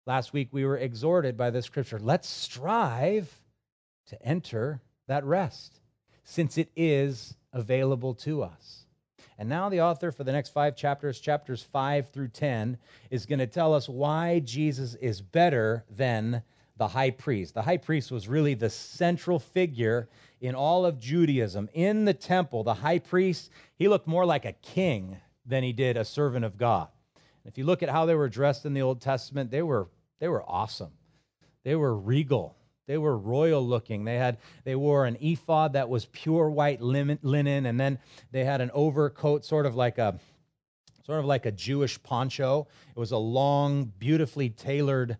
Last week we were exhorted by the scripture, let's strive to enter that rest, since it is available to us. And now the author for the next 5 chapters, chapters 5 through 10, is going to tell us why Jesus is better than the high priest. The high priest was really the central figure in all of Judaism. In the temple, the high priest, he looked more like a king than he did a servant of God. If you look at how they were dressed in the Old Testament, they were awesome. They were regal. They were royal looking. They wore an ephod that was pure white linen, and then they had an overcoat, sort of like a Jewish poncho. It was a long, beautifully tailored,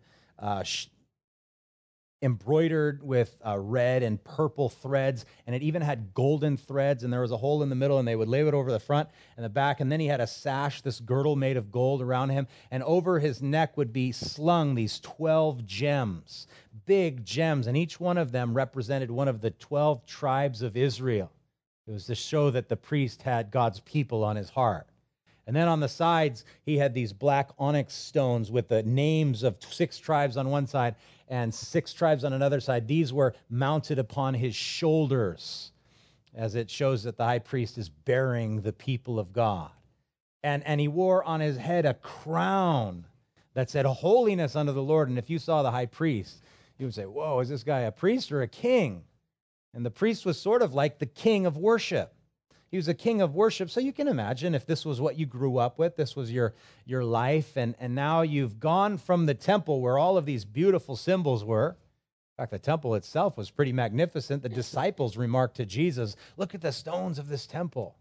embroidered with red and purple threads, and it even had golden threads, and there was a hole in the middle, and they would lay it over the front and the back, and then he had a sash, this girdle made of gold around him, and over his neck would be slung these 12 gems, big gems, and each one of them represented one of the 12 tribes of Israel. It was to show that the priest had God's people on his heart. And then on the sides, he had these black onyx stones with the names of 6 tribes on one side and 6 tribes on another side. These were mounted upon his shoulders, as it shows that the high priest is bearing the people of God. And he wore on his head a crown that said holiness unto the Lord. And if you saw the high priest, you would say, whoa, is this guy a priest or a king? And the priest was sort of like the king of worship. He was a king of worship. So you can imagine if this was what you grew up with, this was your life, and now you've gone from the temple where all of these beautiful symbols were. In fact, the temple itself was pretty magnificent. The disciples remarked to Jesus, look at the stones of this temple.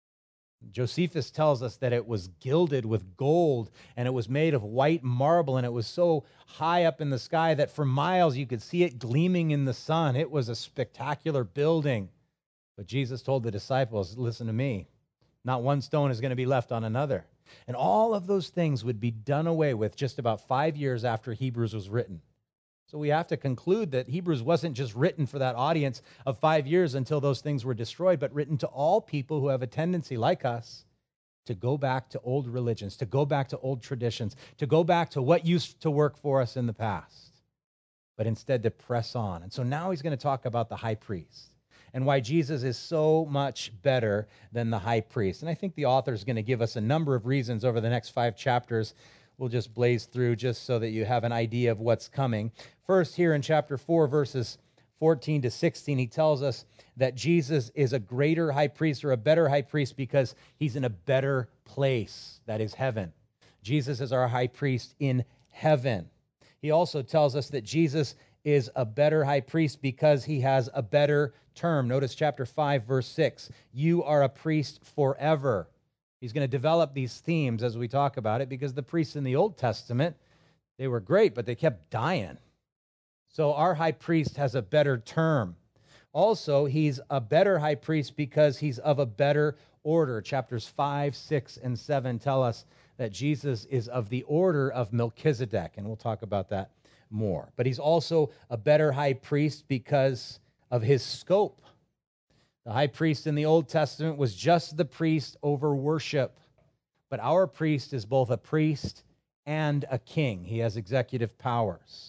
Josephus tells us that it was gilded with gold, and it was made of white marble, and it was so high up in the sky that for miles you could see it gleaming in the sun. It was a spectacular building. But Jesus told the disciples, listen to me, not one stone is going to be left on another. And all of those things would be done away with just about 5 years after Hebrews was written. So we have to conclude that Hebrews wasn't just written for that audience of 5 years until those things were destroyed, but written to all people who have a tendency, like us, to go back to old religions, to go back to old traditions, to go back to what used to work for us in the past, but instead to press on. And so now he's going to talk about the high priest and why Jesus is so much better than the high priest. And I think the author is going to give us a number of reasons over the next 5 chapters. We'll just blaze through just so that you have an idea of what's coming. First, here in chapter 4, verses 14 to 16, he tells us that Jesus is a greater high priest or a better high priest because he's in a better place, that is heaven. Jesus is our high priest in heaven. He also tells us that Jesus is a better high priest because he has a better term. Notice chapter 5, verse 6. You are a priest forever. He's going to develop these themes as we talk about it because the priests in the Old Testament, they were great, but they kept dying. So our high priest has a better term. Also, he's a better high priest because he's of a better order. Chapters 5, 6, and 7 tell us that Jesus is of the order of Melchizedek, and we'll talk about that more. But he's also a better high priest because of his scope. The high priest in the Old Testament was just the priest over worship, but our priest is both a priest and a king. He has executive powers.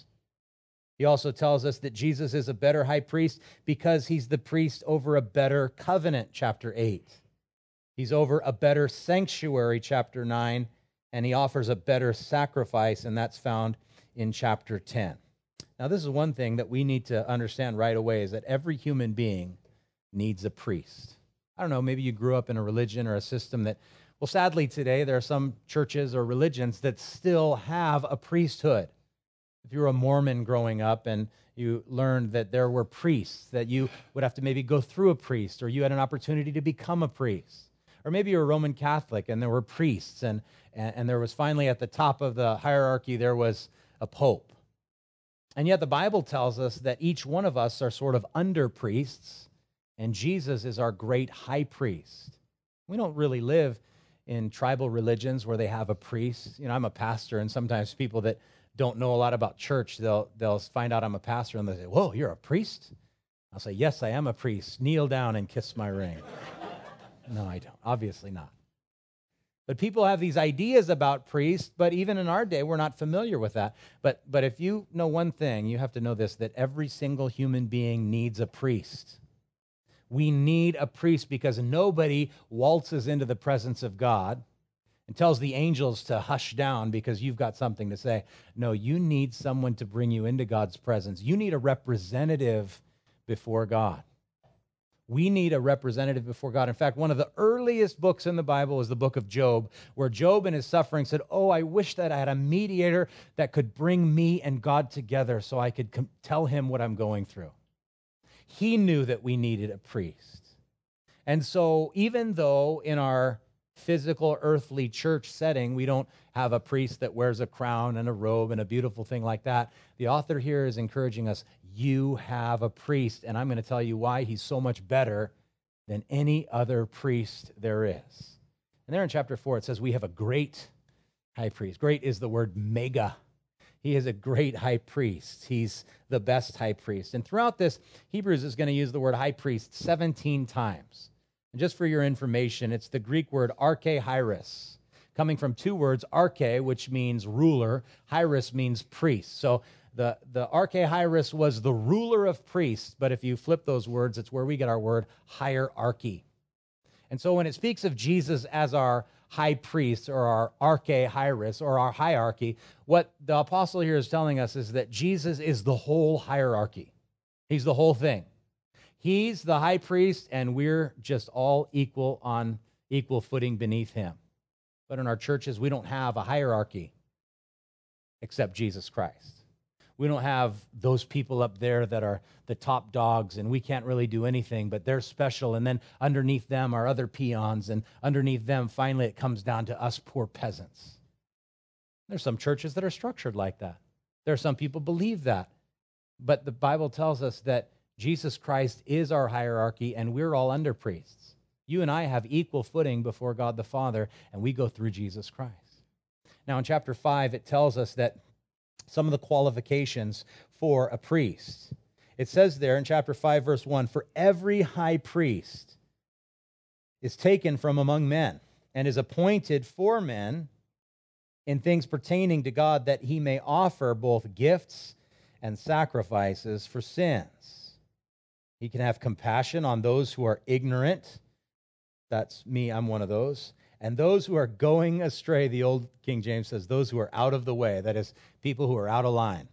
He also tells us that Jesus is a better high priest because he's the priest over a better covenant, chapter 8. He's over a better sanctuary, chapter 9, and he offers a better sacrifice, and that's found in chapter 10. Now, this is one thing that we need to understand right away, is that every human being needs a priest. I don't know, maybe you grew up in a religion or a system that, well, sadly today, there are some churches or religions that still have a priesthood. If you were a Mormon growing up and you learned that there were priests, that you would have to maybe go through a priest, or you had an opportunity to become a priest. Or maybe you're a Roman Catholic and there were priests, and there was finally at the top of the hierarchy, there was a pope. And yet the Bible tells us that each one of us are sort of under priests, and Jesus is our great high priest. We don't really live in tribal religions where they have a priest. You know, I'm a pastor, and sometimes people that don't know a lot about church, they'll find out I'm a pastor, and they'll say, whoa, you're a priest? I'll say, yes, I am a priest. Kneel down and kiss my ring. No, I don't. Obviously not. But people have these ideas about priests, but even in our day, we're not familiar with that. But if you know one thing, you have to know this, that every single human being needs a priest. We need a priest because nobody waltzes into the presence of God and tells the angels to hush down because you've got something to say. No, you need someone to bring you into God's presence. You need a representative before God. We need a representative before God. In fact, one of the earliest books in the Bible is the book of Job, where Job in his suffering said, "Oh, I wish that I had a mediator that could bring me and God together so I could tell him what I'm going through." He knew that we needed a priest. And so even though in our physical earthly church setting, we don't have a priest that wears a crown and a robe and a beautiful thing like that, the author here is encouraging us, you have a priest, and I'm going to tell you why he's so much better than any other priest there is. And there in chapter 4, it says we have a great high priest. Great is the word mega. He is a great high priest. He's the best high priest. And throughout this, Hebrews is going to use the word high priest 17 times. And just for your information, it's the Greek word archehieros, coming from two words, arche, which means ruler, hieros means priest. So the archehieros was the ruler of priests, but if you flip those words, it's where we get our word hierarchy. And so when it speaks of Jesus as our high priest or our archehieros or our hierarchy, what the apostle here is telling us is that Jesus is the whole hierarchy. He's the whole thing. He's the high priest, and we're just all equal on equal footing beneath him. But in our churches, we don't have a hierarchy except Jesus Christ. We don't have those people up there that are the top dogs, and we can't really do anything, but they're special. And then underneath them are other peons, and underneath them, finally, it comes down to us poor peasants. There's some churches that are structured like that. There are some people believe that. But the Bible tells us that Jesus Christ is our hierarchy, and we're all under priests. You and I have equal footing before God the Father, and we go through Jesus Christ. Now, in chapter 5, it tells us that some of the qualifications for a priest. It says there in chapter 5, verse 1, "For every high priest is taken from among men and is appointed for men in things pertaining to God, that he may offer both gifts and sacrifices for sins. He can have compassion on those who are ignorant." That's me, I'm one of those. "And those who are going astray," the old King James says, "those who are out of the way," that is, people who are out of line.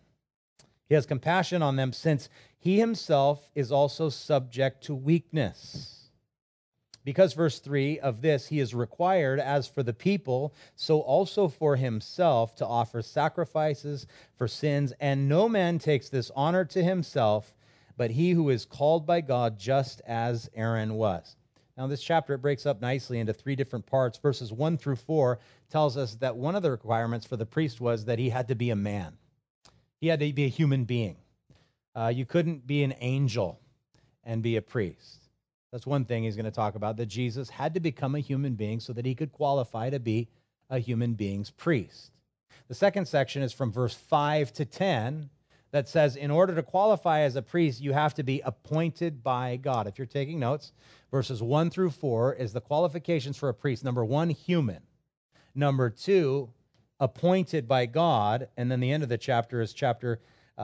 He has compassion on them, since he himself is also subject to weakness. Because, verse 3, of this he is required, as for the people, so also for himself, to offer sacrifices for sins. And no man takes this honor to himself, but he who is called by God, just as Aaron was. Now, this chapter, it breaks up nicely into three different parts. Verses 1 through 4 tells us that one of the requirements for the priest was that he had to be a man. He had to be a human being. You couldn't be an angel and be a priest. That's one thing he's going to talk about, that Jesus had to become a human being so that he could qualify to be a human being's priest. The second section is from verse 5 to 10, that says, in order to qualify as a priest, you have to be appointed by God. If you're taking notes, verses 1 through 4 is the qualifications for a priest. Number 1, human. Number 2, appointed by God. And then the end of the chapter is chapter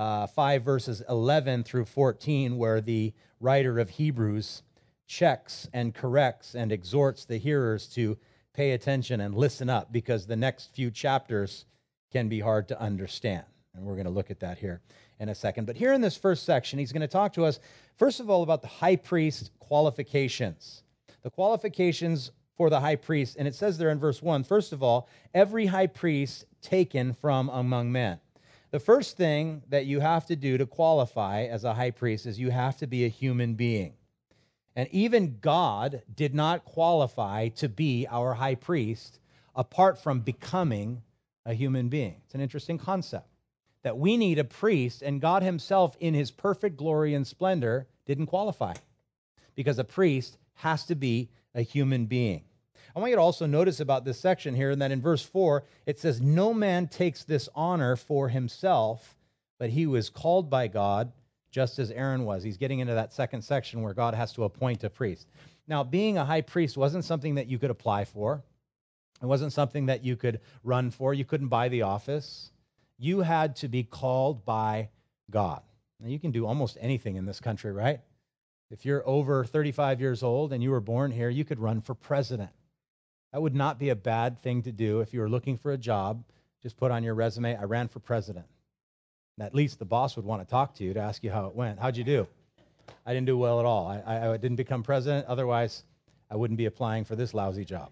5, verses 11 through 14, where the writer of Hebrews checks and corrects and exhorts the hearers to pay attention and listen up, because the next few chapters can be hard to understand. And we're going to look at that here in a second. But here in this first section, he's going to talk to us, first of all, about the high priest qualifications. The qualifications for the high priest. And it says there in verse 1, first of all, every high priest taken from among men. The first thing that you have to do to qualify as a high priest is you have to be a human being. And even God did not qualify to be our high priest apart from becoming a human being. It's an interesting concept, that we need a priest, and God himself in his perfect glory and splendor didn't qualify, because a priest has to be a human being. I want you to also notice about this section here, and that in verse 4, it says, no man takes this honor for himself, but he was called by God, just as Aaron was. He's getting into that second section where God has to appoint a priest. Now, being a high priest wasn't something that you could apply for. It wasn't something that you could run for. You couldn't buy the office. You had to be called by God. Now, you can do almost anything in this country, right? If you're over 35 years old and you were born here, you could run for president. That would not be a bad thing to do if you were looking for a job. Just put on your resume, I ran for president. And at least the boss would want to talk to you to ask you how it went. How'd you do? I didn't do well at all. I didn't become president. Otherwise, I wouldn't be applying for this lousy job.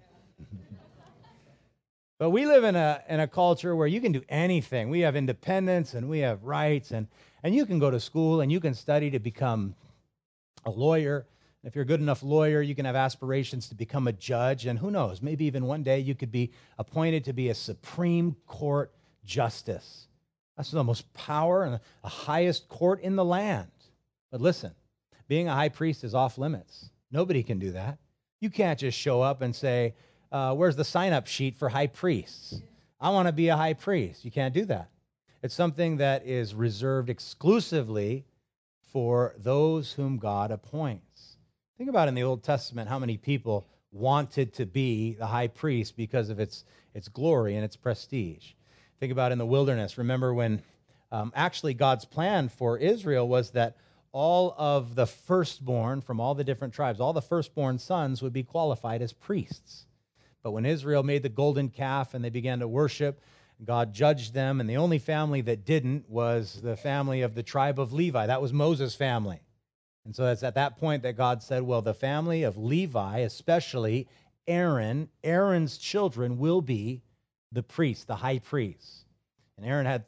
But we live in a culture where you can do anything. We have independence and we have rights, and you can go to school and you can study to become a lawyer. If you're a good enough lawyer, you can have aspirations to become a judge, and who knows, maybe even one day you could be appointed to be a Supreme Court justice. That's the most power and the highest court in the land. But listen, being a high priest is off limits. Nobody can do that. You can't just show up and say, where's the sign-up sheet for high priests? I want to be a high priest. You can't do that. It's something that is reserved exclusively for those whom God appoints. Think about in the Old Testament how many people wanted to be the high priest because of its glory and its prestige. Think about in the wilderness. Remember when actually God's plan for Israel was that all of the firstborn from all the different tribes, all the firstborn sons would be qualified as priests. But when Israel made the golden calf and they began to worship, God judged them, and the only family that didn't was the family of the tribe of Levi. That was Moses' family. And so it's at that point that God said, well, the family of Levi, especially Aaron's children will be the priests, the high priests. And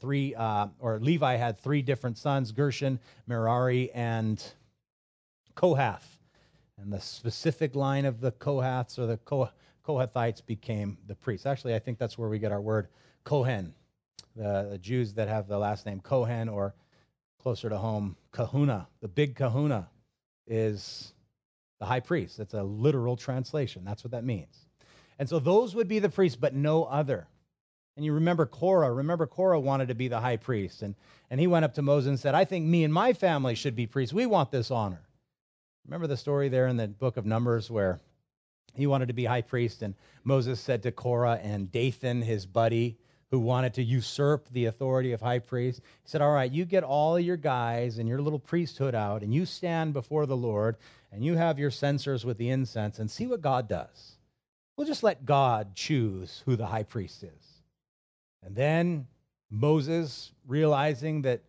Levi had three different sons, Gershon, Merari, and Kohath. And the specific line of the Kohaths or the Kohathites became the priests. Actually, I think that's where we get our word Kohen. The Jews that have the last name Kohen, or closer to home, Kahuna. The big Kahuna is the high priest. That's a literal translation. That's what that means. And so those would be the priests, but no other. And you remember Korah. Remember Korah wanted to be the high priest. And he went up to Moses and said, I think me and my family should be priests. We want this honor. Remember the story there in the book of Numbers where he wanted to be high priest, and Moses said to Korah and Dathan, his buddy, who wanted to usurp the authority of high priest, he said, all right, you get all your guys and your little priesthood out, and you stand before the Lord, and you have your censers with the incense, and see what God does. We'll just let God choose who the high priest is. And then Moses, realizing that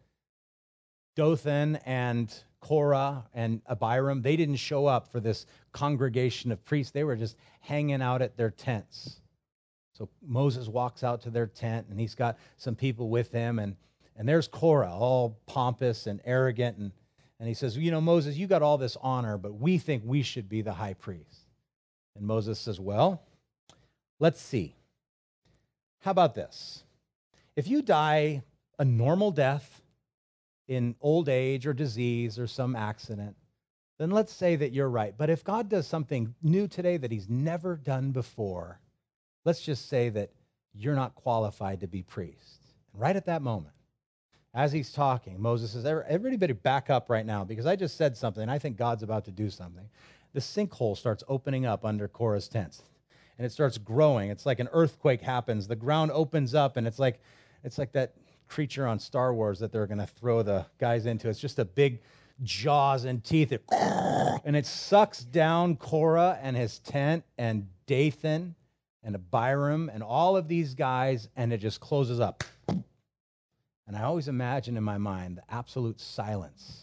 Dathan and Korah and Abiram, they didn't show up for this congregation of priests. They were just hanging out at their tents. So Moses walks out to their tent, and he's got some people with him, and there's Korah, all pompous and arrogant, and he says, you know, Moses, you got all this honor, but we think we should be the high priest. And Moses says, well, let's see. How about this? If you die a normal death in old age or disease or some accident, then let's say that you're right. But if God does something new today that he's never done before, let's just say that you're not qualified to be priest. And right at that moment, as he's talking, Moses says, everybody better back up right now, because I just said something, and I think God's about to do something. The sinkhole starts opening up under Korah's tents, and it starts growing. It's like an earthquake happens. The ground opens up, and it's like that creature on Star Wars that they're going to throw the guys into. It's just a big jaws and teeth, and it sucks down Korah and his tent and Dathan and Abiram and all of these guys, and it just closes up. And I always imagine in my mind the absolute silence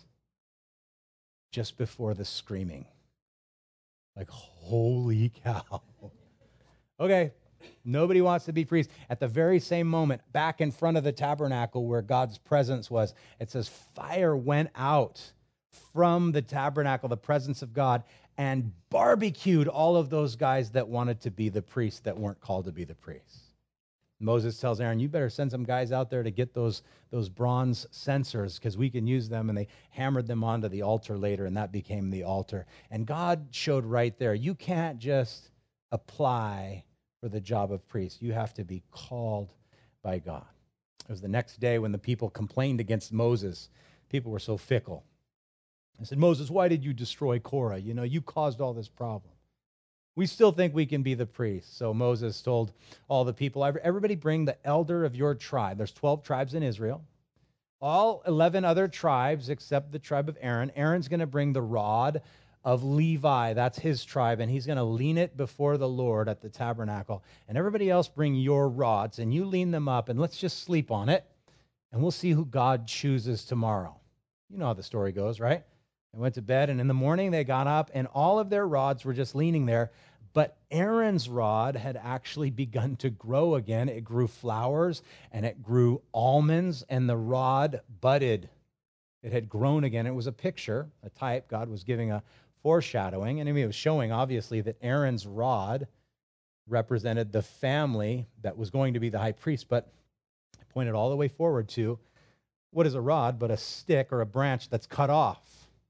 just before the screaming. Like, holy cow. Okay, nobody wants to be priest. At the very same moment, back in front of the tabernacle where God's presence was, it says fire went out from the tabernacle, the presence of God, and barbecued all of those guys that wanted to be the priests that weren't called to be the priests. Moses tells Aaron, you better send some guys out there to get those bronze censers, because we can use them. And they hammered them onto the altar later, and that became the altar. And God showed right there, you can't just apply for the job of priest. You have to be called by God. It was the next day when the people complained against Moses. People were so fickle. I said, Moses, why did you destroy Korah? You know, you caused all this problem. We still think we can be the priest. So Moses told all the people, everybody bring the elder of your tribe. There's 12 tribes in Israel. All 11 other tribes except the tribe of Aaron. Aaron's going to bring the rod of Levi. That's his tribe. And he's going to lean it before the Lord at the tabernacle. And everybody else bring your rods and you lean them up and let's just sleep on it. And we'll see who God chooses tomorrow. You know how the story goes, right? They went to bed, and in the morning they got up, and all of their rods were just leaning there. But Aaron's rod had actually begun to grow again. It grew flowers, and it grew almonds, and the rod budded. It had grown again. It was a picture, a type. God was giving a foreshadowing, and he was showing, obviously, that Aaron's rod represented the family that was going to be the high priest, but it pointed all the way forward to what is a rod but a stick or a branch that's cut off.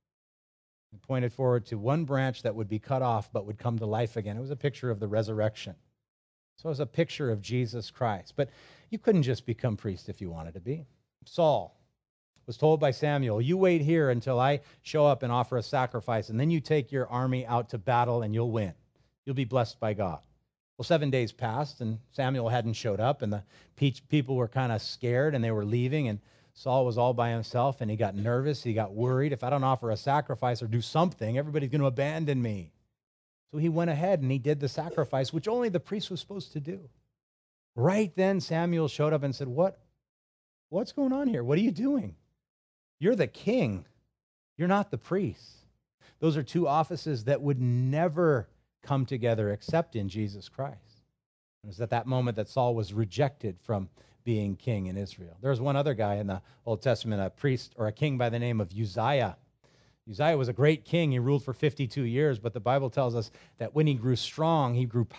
It pointed forward to one branch that would be cut off but would come to life again. It was a picture of the resurrection. So it was a picture of Jesus Christ. But you couldn't just become priest if you wanted to be. Saul was told by Samuel, you wait here until I show up and offer a sacrifice, and then you take your army out to battle and you'll win. You'll be blessed by God. Well, 7 days passed and Samuel hadn't showed up, and the people were kind of scared and they were leaving, and Saul was all by himself, and he got nervous. He got worried. If I don't offer a sacrifice or do something, everybody's going to abandon me. So he went ahead and he did the sacrifice, which only the priest was supposed to do. Right then, Samuel showed up and said, What's going on here? What are you doing? You're the king. You're not the priest. Those are two offices that would never come together except in Jesus Christ. It was at that moment that Saul was rejected from being king in Israel. There was one other guy in the Old Testament, a priest or a king by the name of Uzziah. Uzziah was a great king. He ruled for 52 years, but the Bible tells us that when he grew strong, he grew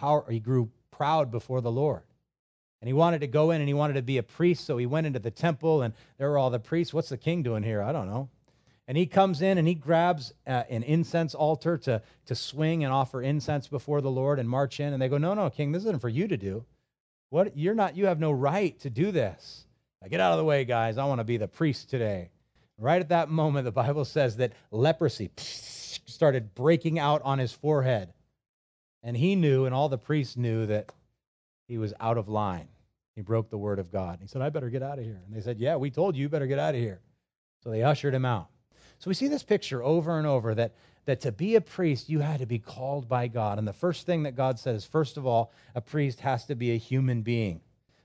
proud before the Lord. And he wanted to go in and he wanted to be a priest, so he went into the temple and there were all the priests. What's the king doing here? I don't know. And he comes in and he grabs an incense altar to swing and offer incense before the Lord and march in. And they go, no, king, this isn't for you to do. What? You have no right to do this. Now, get out of the way, guys. I want to be the priest today. Right at that moment, the Bible says that leprosy started breaking out on his forehead. And he knew, and all the priests knew, that he was out of line. He broke the word of God. He said, I better get out of here. And they said, yeah, we told you better get out of here. So they ushered him out. So we see this picture over and over that to be a priest, you had to be called by God. And the first thing that God said is, first of all, a priest has to be a human being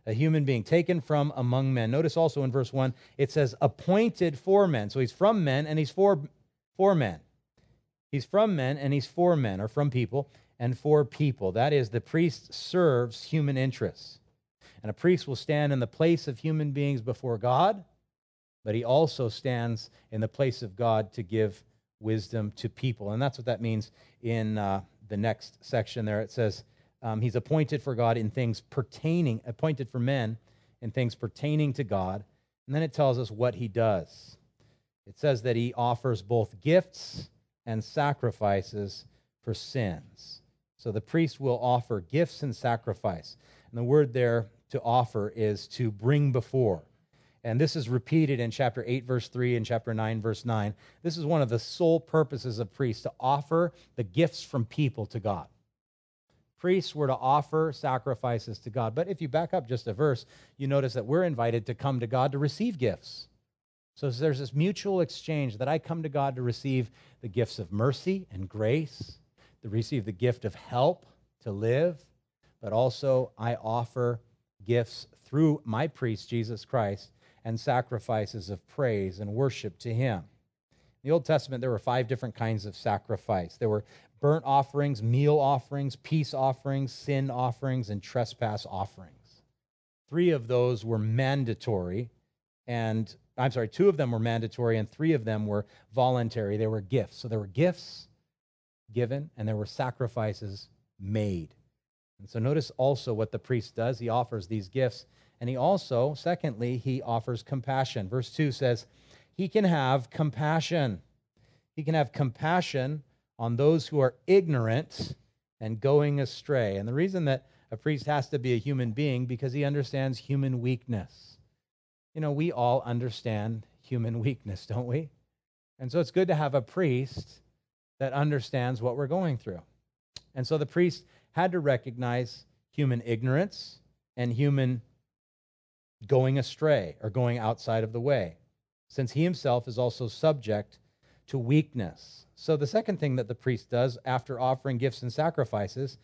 taken from among men. Notice also in verse 1, it says appointed for men. So he's from men and he's for men. He's from men and he's for men, or from people and for people. That is, the priest serves human interests. And a priest will stand in the place of human beings before God, but he also stands in the place of God to give wisdom to people. And that's what that means in the next section there. It says he's appointed for God in things appointed for men in things pertaining to God. And then it tells us what he does. It says that he offers both gifts and sacrifices for sins. So the priest will offer gifts and sacrifice. And the word there to offer is to bring before. And this is repeated in chapter 8, verse 3, and chapter 9, verse 9. This is one of the sole purposes of priests, to offer the gifts from people to God. Priests were to offer sacrifices to God. But if you back up just a verse, you notice that we're invited to come to God to receive gifts. So there's this mutual exchange that I come to God to receive the gifts of mercy and grace, to receive the gift of help to live, but also I offer gifts through my priest, Jesus Christ, and sacrifices of praise and worship to him. In the Old Testament, there were 5 different kinds of sacrifice. There were burnt offerings, meal offerings, peace offerings, sin offerings, and trespass offerings. 3 of those were mandatory, and 2 of them were mandatory, and 3 of them were voluntary. They were gifts. So there were gifts given, and there were sacrifices made. And so notice also what the priest does. He offers these gifts. And he also, secondly, he offers compassion. Verse 2 says, he can have compassion. He can have compassion on those who are ignorant and going astray. And the reason that a priest has to be a human being, because he understands human weakness. You know, we all understand human weakness, don't we? And so it's good to have a priest that understands what we're going through. And so the priest had to recognize human ignorance and human going astray or going outside of the way, since he himself is also subject to weakness. So the second thing that the priest does after offering gifts and sacrifices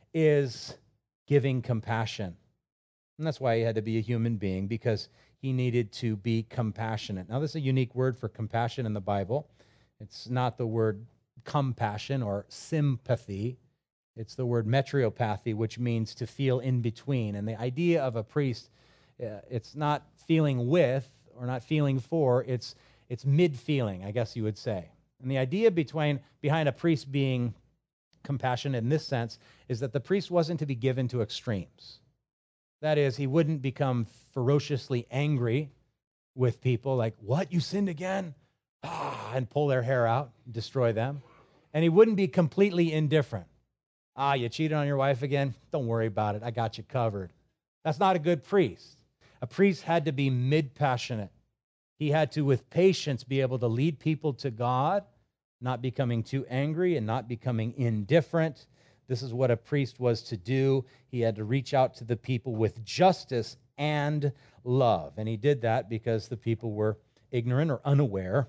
is giving compassion. And that's why he had to be a human being, because he needed to be compassionate. Now, this is a unique word for compassion in the Bible. It's not the word compassion or sympathy. It's the word metriopathy, which means to feel in between. And the idea of a priest, it's not feeling with or not feeling for, it's mid-feeling, I guess you would say. And the idea behind a priest being compassionate in this sense is that the priest wasn't to be given to extremes. That is, he wouldn't become ferociously angry with people like, what, you sinned again? And pull their hair out, destroy them. And he wouldn't be completely indifferent. You cheated on your wife again? Don't worry about it. I got you covered. That's not a good priest. A priest had to be mid-passionate. He had to, with patience, be able to lead people to God, not becoming too angry and not becoming indifferent. This is what a priest was to do. He had to reach out to the people with justice and love. And he did that because the people were ignorant or unaware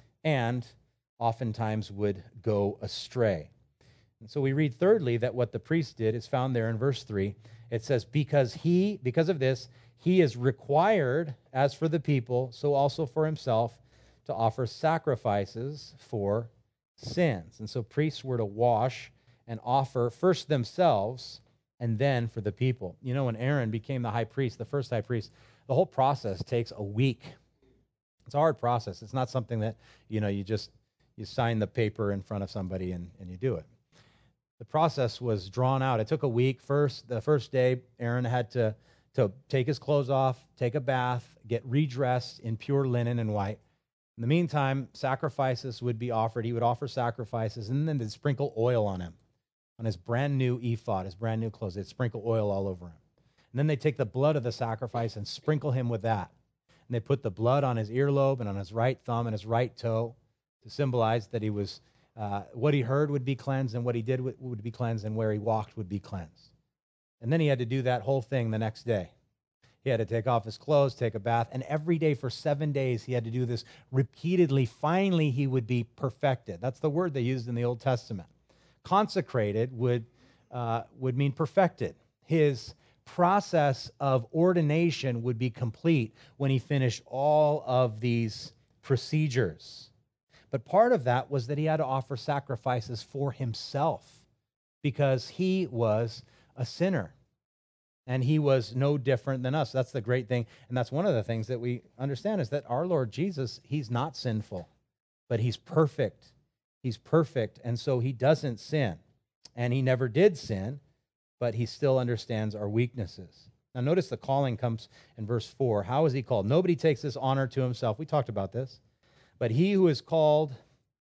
and oftentimes would go astray. And so we read thirdly that what the priest did is found there in verse 3. It says, because of this, he is required, as for the people, so also for himself, to offer sacrifices for sins. And so priests were to wash and offer first themselves and then for the people. You know, when Aaron became the high priest, the first high priest, the whole process takes a week. It's a hard process. It's not something that, you sign the paper in front of somebody and you do it. The process was drawn out. It took a week. The first day, Aaron had to take his clothes off, take a bath, get redressed in pure linen and white. In the meantime, sacrifices would be offered. He would offer sacrifices, and then they'd sprinkle oil on him, on his brand new ephod, his brand new clothes. They'd sprinkle oil all over him. And then they'd take the blood of the sacrifice and sprinkle him with that. And they put the blood on his earlobe and on his right thumb and his right toe to symbolize that he was, what he heard would be cleansed, and what he did would be cleansed, and where he walked would be cleansed. And then he had to do that whole thing the next day. He had to take off his clothes, take a bath, and every day for 7 days he had to do this repeatedly. Finally, he would be perfected. That's the word they used in the Old Testament. Consecrated would mean perfected. His process of ordination would be complete when he finished all of these procedures. But part of that was that he had to offer sacrifices for himself because he was a sinner. And he was no different than us. That's the great thing. And that's one of the things that we understand is that our Lord Jesus, he's not sinful, but he's perfect. He's perfect. And so he doesn't sin. And he never did sin, but he still understands our weaknesses. Now notice the calling comes in verse 4. How is he called? Nobody takes this honor to himself. We talked about this. But he who is called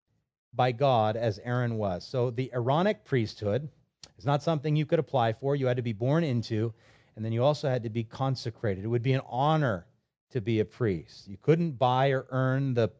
by God as Aaron was. So the Aaronic priesthood is not something you could apply for. You had to be born into, and then you also had to be consecrated. It would be an honor to be a priest. You couldn't buy or earn the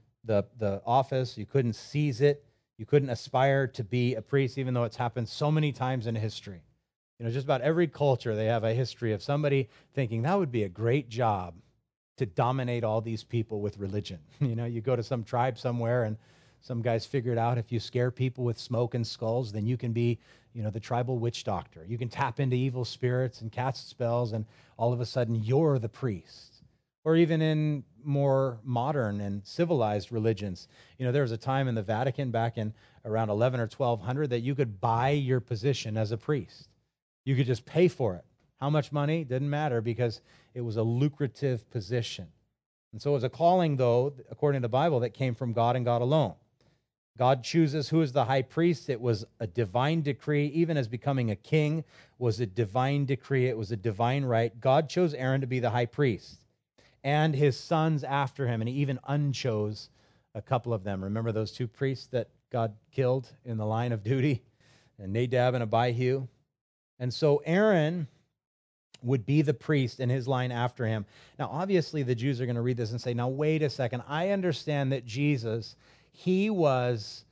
office. You couldn't seize it. You couldn't aspire to be a priest, even though it's happened so many times in history. Just about every culture, they have a history of somebody thinking that would be a great job to dominate all these people with religion. You go to some tribe somewhere and some guys figured out if you scare people with smoke and skulls, then you can be, the tribal witch doctor. You can tap into evil spirits and cast spells, and all of a sudden you're the priest. Or even in more modern and civilized religions. There was a time in the Vatican back in around 11 or 1200 that you could buy your position as a priest. You could just pay for it. How much money? Didn't matter because it was a lucrative position. And so it was a calling, though, according to the Bible, that came from God and God alone. God chooses who is the high priest. It was a divine decree. Even as becoming a king was a divine decree. It was a divine right. God chose Aaron to be the high priest and his sons after him, and he even unchose a couple of them. Remember those two priests that God killed in the line of duty, and Nadab and Abihu? And so Aaron would be the priest in his line after him. Now, obviously, the Jews are going to read this and say, now, wait a second. I understand that Jesus, he was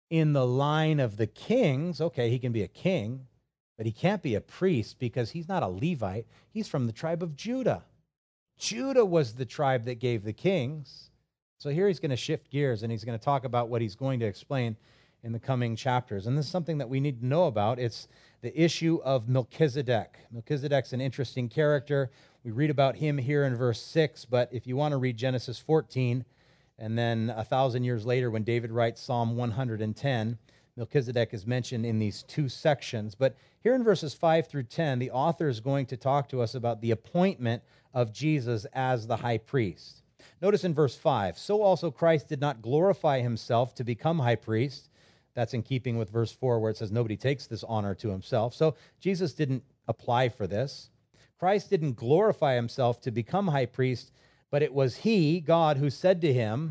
in the line of the kings. Okay, he can be a king, but he can't be a priest because he's not a Levite. He's from the tribe of Judah. Judah was the tribe that gave the kings. So here he's going to shift gears, and he's going to talk about what he's going to explain in the coming chapters. And this is something that we need to know about. It's the issue of Melchizedek. Melchizedek's an interesting character. We read about him here in verse 6, but if you want to read Genesis 14, and then 1,000 years later when David writes Psalm 110, Melchizedek is mentioned in these two sections. But here in verses 5 through 10, the author is going to talk to us about the appointment of Jesus as the high priest. Notice in verse 5, so also Christ did not glorify himself to become high priest. That's in keeping with verse 4 where it says nobody takes this honor to himself. So Jesus didn't apply for this. Christ didn't glorify himself to become high priest, but it was he, God, who said to him,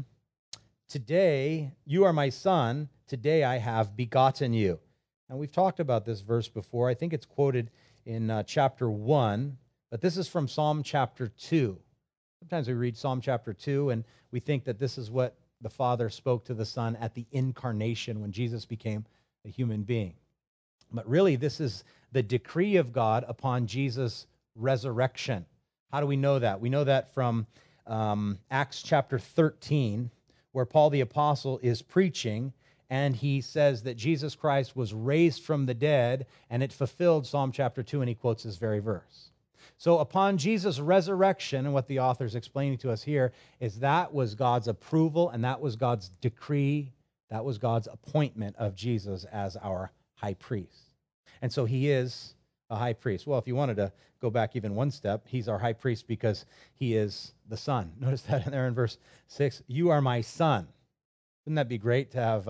today you are my son, today I have begotten you. Now we've talked about this verse before. I think it's quoted in chapter 1, but this is from Psalm chapter 2. Sometimes we read Psalm chapter 2 and we think that this is what the Father spoke to the Son at the incarnation when Jesus became a human being. But really, this is the decree of God upon Jesus' resurrection. How do we know that? We know that from Acts chapter 13, where Paul the Apostle is preaching, and he says that Jesus Christ was raised from the dead, and it fulfilled Psalm chapter 2, and he quotes this very verse. So upon Jesus' resurrection, and what the author is explaining to us here, is that was God's approval, and that was God's decree, that was God's appointment of Jesus as our high priest. And so he is a high priest. Well, if you wanted to go back even one step, he's our high priest because he is the Son. Notice that in there in verse 6, you are my son. Wouldn't that be great to have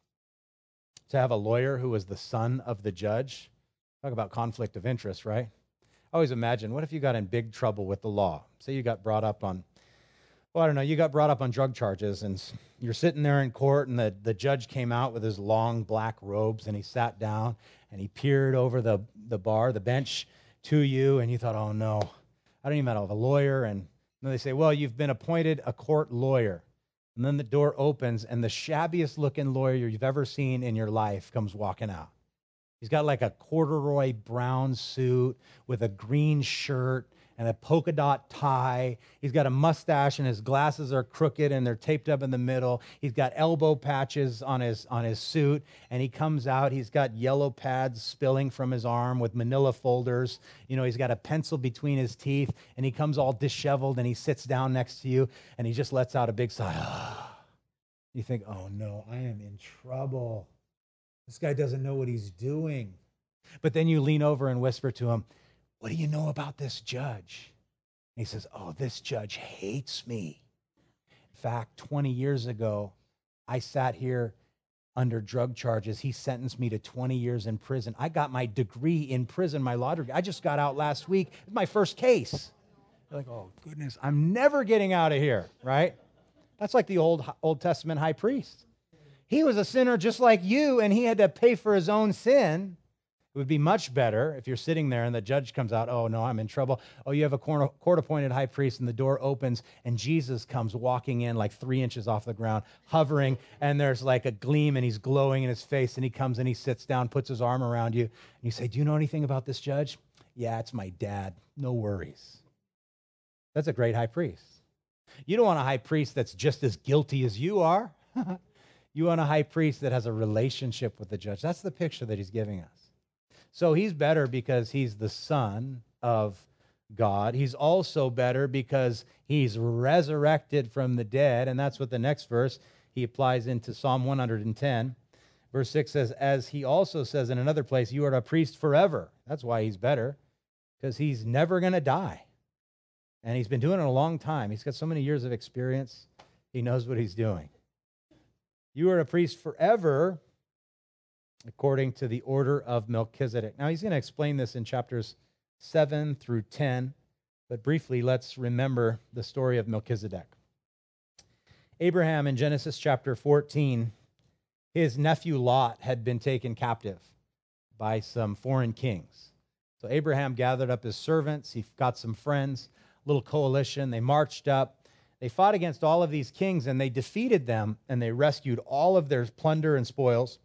a lawyer who was the son of the judge? Talk about conflict of interest, right? I always imagine, what if you got in big trouble with the law? Say you got brought up on, you got brought up on drug charges, and you're sitting there in court, and the judge came out with his long black robes, and he sat down, and he peered over the bench to you, and you thought, oh no, I don't even have a lawyer. And then they say, well, you've been appointed a court lawyer. And then the door opens, and the shabbiest looking lawyer you've ever seen in your life comes walking out. He's got like a corduroy brown suit with a green shirt and a polka dot tie. He's got a mustache, and his glasses are crooked and they're taped up in the middle. He's got elbow patches on his suit, and he comes out. He's got yellow pads spilling from his arm with manila folders. He's got a pencil between his teeth, and he comes all disheveled, and he sits down next to you, and he just lets out a big sigh. You think, oh no, I am in trouble. This guy doesn't know what he's doing. But then you lean over and whisper to him, what do you know about this judge? And he says, oh, this judge hates me. In fact, 20 years ago, I sat here under drug charges. He sentenced me to 20 years in prison. I got my degree in prison, my law degree. I just got out last week. It's my first case. You're like, oh, goodness, I'm never getting out of here, right? That's like the Old Testament high priest. He was a sinner just like you, and he had to pay for his own sin. It would be much better if you're sitting there and the judge comes out, oh, no, I'm in trouble. Oh, you have a court-appointed high priest, and the door opens, and Jesus comes walking in like 3 inches off the ground, hovering, and there's like a gleam, and he's glowing in his face, and he comes and he sits down, puts his arm around you, and you say, do you know anything about this judge? Yeah, it's my dad. No worries. That's a great high priest. You don't want a high priest that's just as guilty as you are. You want a high priest that has a relationship with the judge. That's the picture that he's giving us. So he's better because he's the Son of God. He's also better because he's resurrected from the dead, and that's what the next verse he applies into Psalm 110. Verse 6 says, as he also says in another place, you are a priest forever. That's why he's better, because he's never going to die. And he's been doing it a long time. He's got so many years of experience. He knows what he's doing. You are a priest forever, according to the order of Melchizedek. Now, he's going to explain this in chapters 7 through 10, but briefly, let's remember the story of Melchizedek. Abraham, in Genesis chapter 14, his nephew Lot had been taken captive by some foreign kings. So Abraham gathered up his servants. He got some friends, a little coalition. They marched up. they fought against all of these kings, and they defeated them, and they rescued all of their plunder and spoils,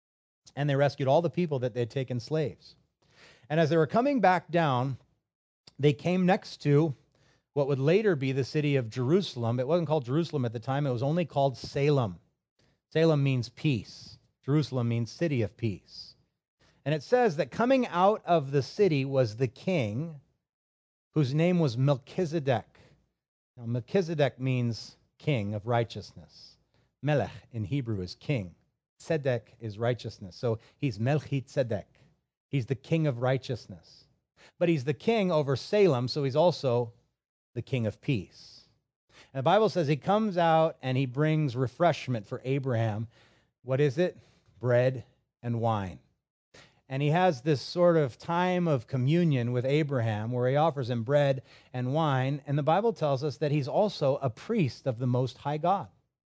and they rescued all the people that they'd taken slaves. And as they were coming back down, they came next to what would later be the city of Jerusalem. It wasn't called Jerusalem at the time. It was only called Salem. Salem means peace. Jerusalem means city of peace. And it says that coming out of the city was the king, whose name was Melchizedek. Now, Melchizedek means king of righteousness. Melech in Hebrew is king. Tzedek is righteousness. So he's Melchizedek. He's the king of righteousness. But he's the king over Salem, so he's also the king of peace. And the Bible says he comes out and he brings refreshment for Abraham. What is it? Bread and wine. And he has this sort of time of communion with Abraham where he offers him bread and wine. And the Bible tells us that he's also a priest of the Most High God.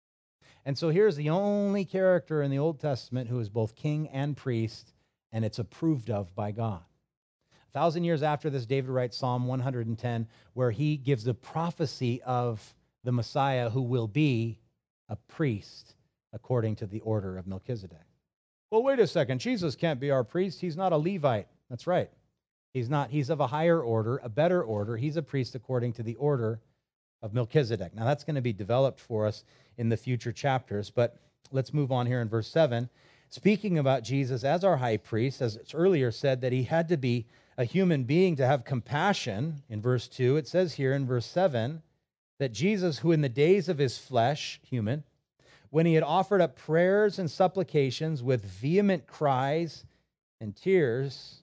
And so here's the only character in the Old Testament who is both king and priest, and it's approved of by God. 1,000 years after this, David writes Psalm 110, where he gives the prophecy of the Messiah who will be a priest according to the order of Melchizedek. Well, wait a second. Jesus can't be our priest. He's not a Levite. That's right. He's not. He's of a higher order, a better order. He's a priest according to the order of Melchizedek. Now, that's going to be developed for us in the future chapters, but let's move on here in verse 7. Speaking about Jesus as our high priest, as it's earlier said that he had to be a human being to have compassion. In verse 2, it says here in verse 7 that Jesus, who in the days of his flesh, human, when he had offered up prayers and supplications with vehement cries and tears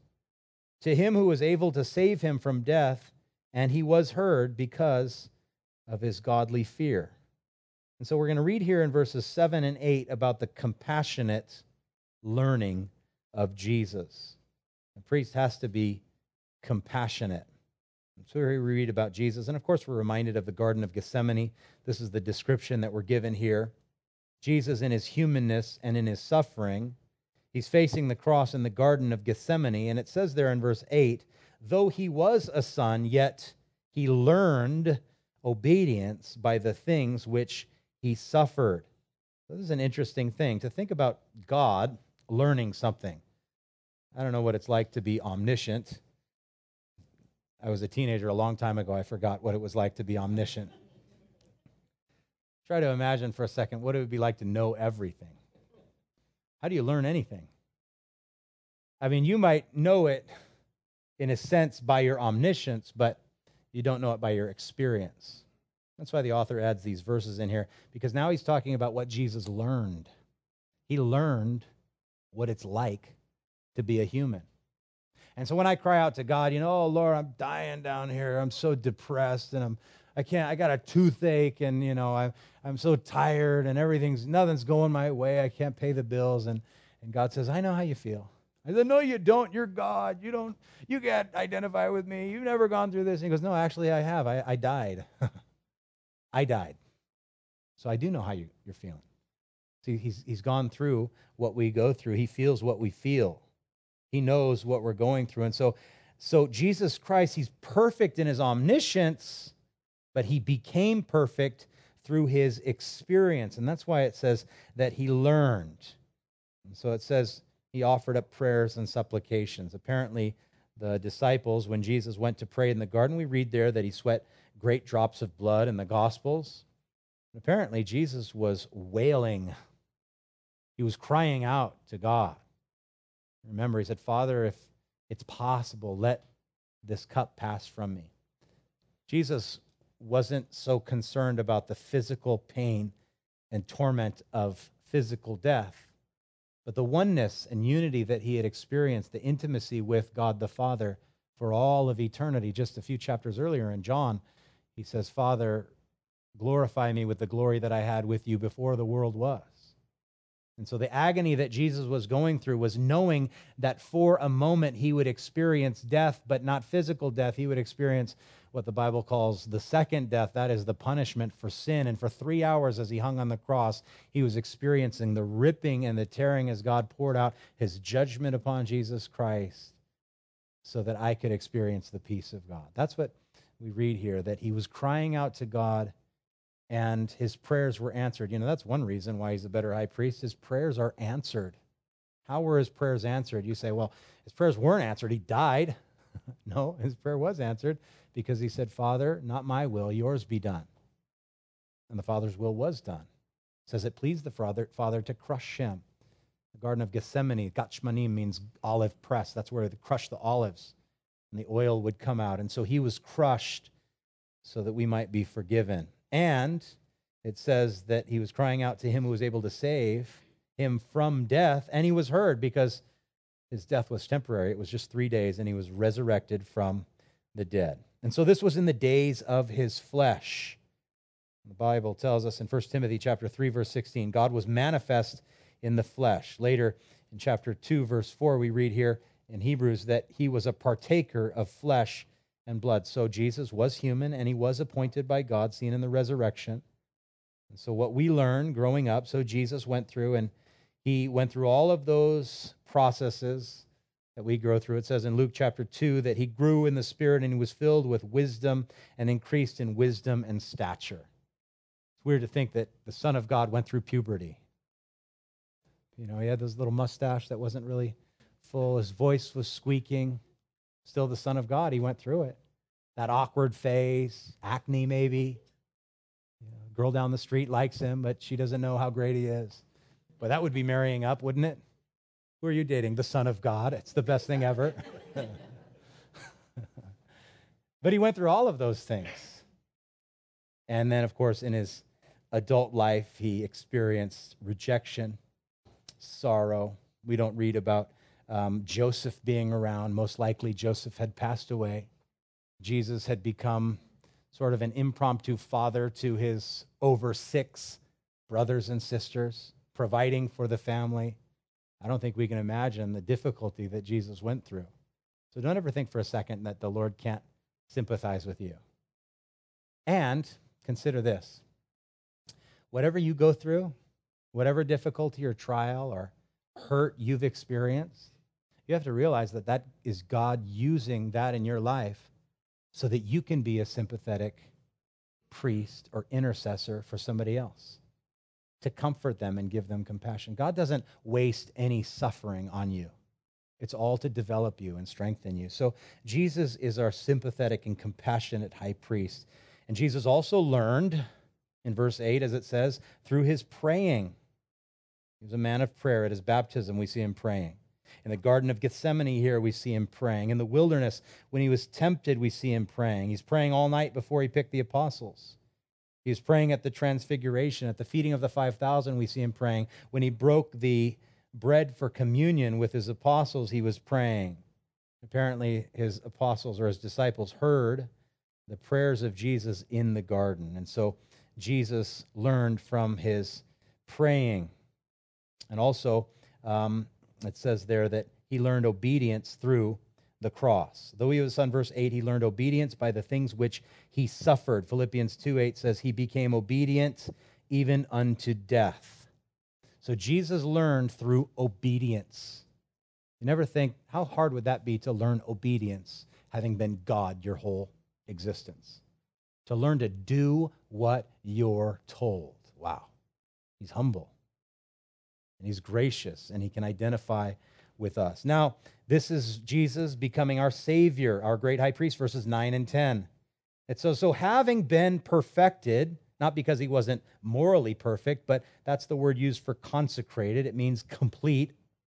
to him who was able to save him from death, and he was heard because of his godly fear. And so we're going to read here in verses 7 and 8 about the compassionate learning of Jesus. The priest has to be compassionate. So we read about Jesus, and of course we're reminded of the Garden of Gethsemane. This is the description that we're given here. Jesus in his humanness and in his suffering, he's facing the cross in the Garden of Gethsemane, and it says there in verse 8, though he was a son, yet he learned obedience by the things which he suffered. This is an interesting thing, to think about God learning something. I don't know what it's like to be omniscient. I was a teenager a long time ago. I forgot what it was like to be omniscient. Try to imagine for a second what it would be like to know everything. How do you learn anything? I mean, you might know it in a sense by your omniscience, but you don't know it by your experience. That's why the author adds these verses in here, because now he's talking about what Jesus learned. He learned what it's like to be a human. And so when I cry out to God, oh, Lord, I'm dying down here. I'm so depressed, and I got a toothache, and, I'm so tired, and nothing's going my way. I can't pay the bills. And God says, I know how you feel. I said, no, you don't. You're God. You can't identify with me. You've never gone through this. And he goes, no, actually I have. I died. I died. So I do know how you're feeling. See, he's gone through what we go through. He feels what we feel. He knows what we're going through. And so Jesus Christ, he's perfect in his omniscience, but he became perfect through his experience. And that's why it says that he learned. And so it says he offered up prayers and supplications. Apparently, the disciples, when Jesus went to pray in the garden, we read there that he sweat great drops of blood in the Gospels. Apparently, Jesus was wailing. He was crying out to God. Remember, he said, Father, if it's possible, let this cup pass from me. Jesus wasn't so concerned about the physical pain and torment of physical death, but the oneness and unity that he had experienced, the intimacy with God the Father for all of eternity. Just a few chapters earlier in John, he says, Father, glorify me with the glory that I had with you before the world was. And so the agony that Jesus was going through was knowing that for a moment he would experience death, but not physical death. He would experience what the Bible calls the second death. That is the punishment for sin. And for 3 hours as he hung on the cross, he was experiencing the ripping and the tearing as God poured out his judgment upon Jesus Christ so that I could experience the peace of God. That's what we read here, that he was crying out to God and his prayers were answered. You know, that's one reason why he's a better high priest. His prayers are answered. How were his prayers answered? You say, well, his prayers weren't answered. He died. No, his prayer was answered because he said, Father, not my will, yours be done. And the Father's will was done. It says it pleased the Father to crush him. The Garden of Gethsemane, Gachmanim means olive press. That's where they crushed the olives, and the oil would come out. And so he was crushed so that we might be forgiven. And it says that he was crying out to him who was able to save him from death, and he was heard because his death was temporary. It was just 3 days, and he was resurrected from the dead. And so this was in the days of his flesh. The Bible tells us in 1 Timothy chapter 3, verse 16, God was manifest in the flesh. Later in chapter 2, verse 4, we read here in Hebrews that he was a partaker of flesh and blood. So Jesus was human, and he was appointed by God, seen in the resurrection. And so what we learn growing up, so Jesus went through, and he went through all of those processes that we grow through. It says in Luke chapter 2 that he grew in the Spirit and he was filled with wisdom and increased in wisdom and stature. It's weird to think that the Son of God went through puberty. You know, he had this little mustache that wasn't really full. His voice was squeaking. Still the Son of God, he went through it. That awkward phase, acne maybe. You know, a girl down the street likes him, but she doesn't know how great he is. But that would be marrying up, wouldn't it? Who are you dating? The Son of God. It's the best thing ever. But he went through all of those things. And then, of course, in his adult life, he experienced rejection, sorrow. We don't read about Joseph being around. Most likely, Joseph had passed away. Jesus had become sort of an impromptu father to his over 6 brothers and sisters, providing for the family. I don't think we can imagine the difficulty that Jesus went through. So don't ever think for a second that the Lord can't sympathize with you. And consider this. Whatever you go through, whatever difficulty or trial or hurt you've experienced, you have to realize that that is God using that in your life so that you can be a sympathetic priest or intercessor for somebody else, to comfort them and give them compassion. God doesn't waste any suffering on you. It's all to develop you and strengthen you. So Jesus is our sympathetic and compassionate high priest. And Jesus also learned, in verse 8, as it says, through his praying. He was a man of prayer. At his baptism, we see him praying. In the Garden of Gethsemane here, we see him praying. In the wilderness, when he was tempted, we see him praying. He's praying all night before he picked the apostles. He was praying at the transfiguration. At the feeding of the 5,000, we see him praying. When he broke the bread for communion with his apostles, he was praying. Apparently, his apostles or his disciples heard the prayers of Jesus in the garden. And so Jesus learned from his praying. And also, it says there that he learned obedience through the cross. Though he was on verse 8, he learned obedience by the things which he suffered. Philippians 2:8 says he became obedient even unto death. So Jesus learned through obedience. You never think, how hard would that be to learn obedience, having been God your whole existence? To learn to do what you're told. Wow. He's humble. And he's gracious, and he can identify with us. Now, this is Jesus becoming our Savior, our great high priest, verses 9 and 10. It says, so having been perfected, not because he wasn't morally perfect, but that's the word used for consecrated. It means complete.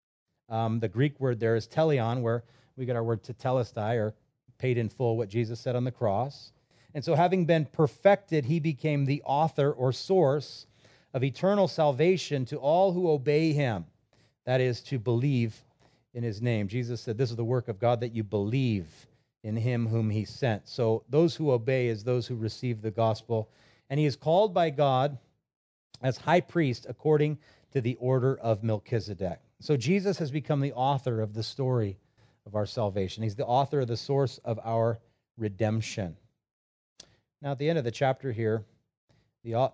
The Greek word there is teleon, where we get our word tetelestai, or paid in full, what Jesus said on the cross. And so having been perfected, he became the author or source of eternal salvation to all who obey him. That is, to believe in his name. Jesus said, this is the work of God, that you believe in him whom he sent. So those who obey is those who receive the gospel. And he is called by God as high priest according to the order of Melchizedek. So Jesus has become the author of the story of our salvation. He's the author of the source of our redemption. Now, at the end of the chapter here, the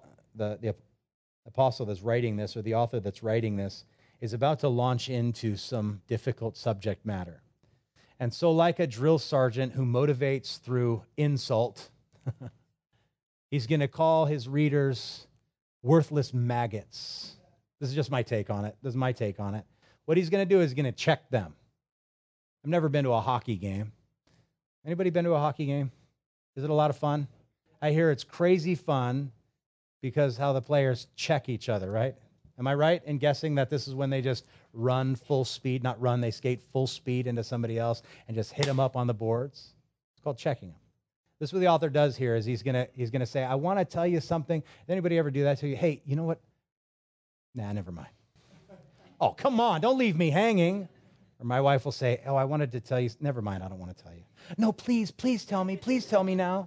apostle that's writing this, or the author that's writing this, is about to launch into some difficult subject matter. And so like a drill sergeant who motivates through insult, He's going to call his readers worthless maggots. This is just my take on it. This is my take on it. What he's going to do is going to check them. I've never been to a hockey game. Anybody been to a hockey game? Is it a lot of fun? I hear it's crazy fun because how the players check each other, right? Am I right in guessing that this is when they just run full speed, not run, they skate full speed into somebody else and just hit them up on the boards? It's called checking them. This is what the author does here is he's gonna say, I want to tell you something. Did anybody ever do that to you? Hey, you know what? Nah, never mind. Oh, come on, don't leave me hanging. Or my wife will say, oh, I wanted to tell you. Never mind, I don't want to tell you. No, please tell me. Please tell me now.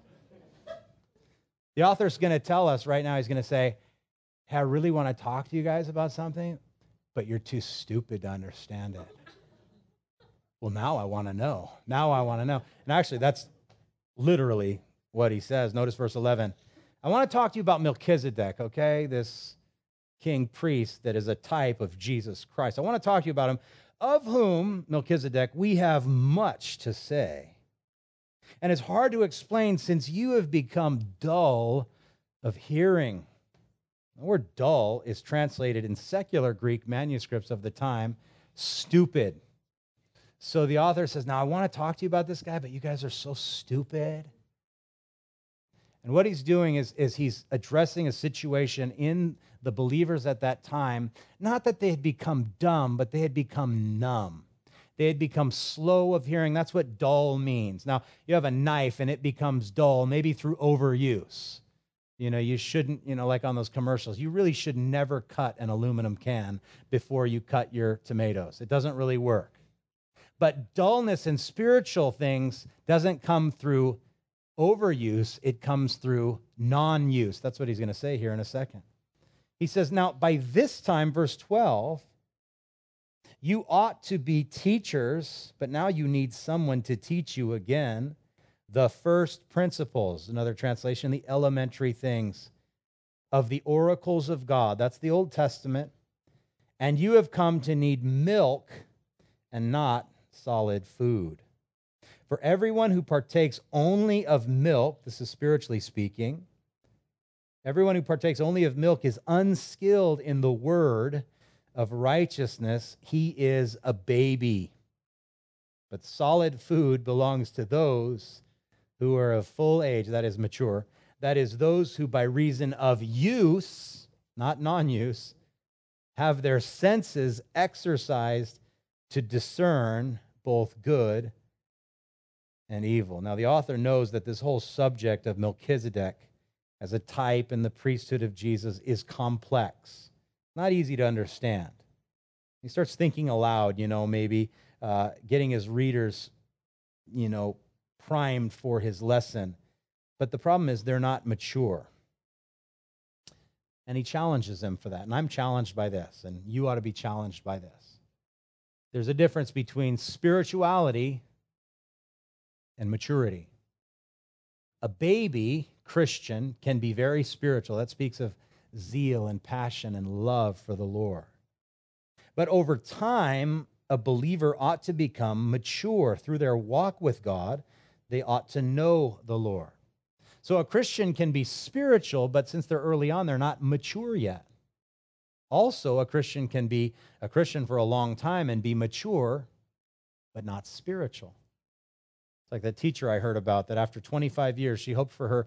The author's going to tell us right now, he's going to say, hey, I really want to talk to you guys about something, but you're too stupid to understand it. Well, now I want to know. Now I want to know. And actually, that's literally what he says. Notice verse 11. I want to talk to you about Melchizedek, okay? This king priest that is a type of Jesus Christ. I want to talk to you about him, of whom, Melchizedek, we have much to say. And it's hard to explain since you have become dull of hearing. The word dull is translated in secular Greek manuscripts of the time, stupid. So the author says, now I want to talk to you about this guy, but you guys are so stupid. And what he's doing is he's addressing a situation in the believers at that time, not that they had become dumb, but they had become numb. They had become slow of hearing. That's what dull means. Now, you have a knife and it becomes dull, maybe through overuse. You shouldn't, like on those commercials, you really should never cut an aluminum can before you cut your tomatoes. It doesn't really work. But dullness in spiritual things doesn't come through overuse, it comes through non-use. That's what he's going to say here in a second. He says, now, by this time, verse 12, you ought to be teachers, but now you need someone to teach you again the first principles. Another translation, the elementary things of the oracles of God. That's the Old Testament. And you have come to need milk and not solid food. For everyone who partakes only of milk, this is spiritually speaking, everyone who partakes only of milk is unskilled in the word of righteousness. He is a baby. But solid food belongs to those who are of full age, that is mature, that is those who by reason of use, not non-use, have their senses exercised to discern both good and evil. Now, the author knows that this whole subject of Melchizedek as a type in the priesthood of Jesus is complex, not easy to understand. He starts thinking aloud, maybe getting his readers, primed for his lesson. But the problem is they're not mature. And he challenges them for that. And I'm challenged by this, and you ought to be challenged by this. There's a difference between spirituality and maturity. A baby Christian can be very spiritual. That speaks of zeal and passion and love for the Lord. But over time, a believer ought to become mature through their walk with God. They ought to know the Lord. So a Christian can be spiritual, but since they're early on, they're not mature yet. Also, a Christian can be a Christian for a long time and be mature, but not spiritual. It's like that teacher I heard about that after 25 years, she hoped for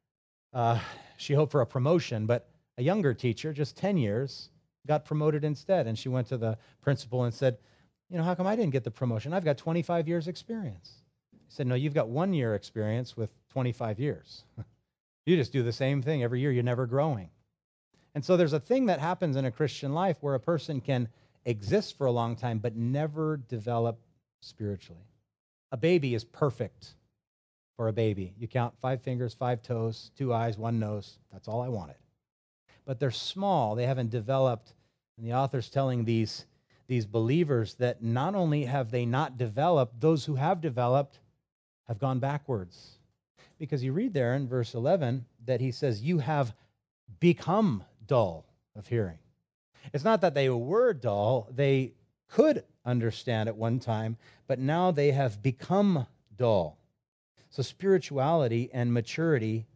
a promotion, but a younger teacher, just 10 years, got promoted instead. And she went to the principal and said, how come I didn't get the promotion? I've got 25 years experience. He said, no, you've got 1 year experience with 25 years. You just do the same thing every year. You're never growing. And so there's a thing that happens in a Christian life where a person can exist for a long time but never develop spiritually. A baby is perfect for a baby. You count 5 fingers, 5 toes, 2 eyes, 1 nose. That's all I wanted. But they're small. They haven't developed. And the author's telling these believers that not only have they not developed, those who have developed have gone backwards. Because you read there in verse 11 that he says, you have become dull of hearing. It's not that they were dull. They could understand at one time, but now they have become dull. So spirituality and maturity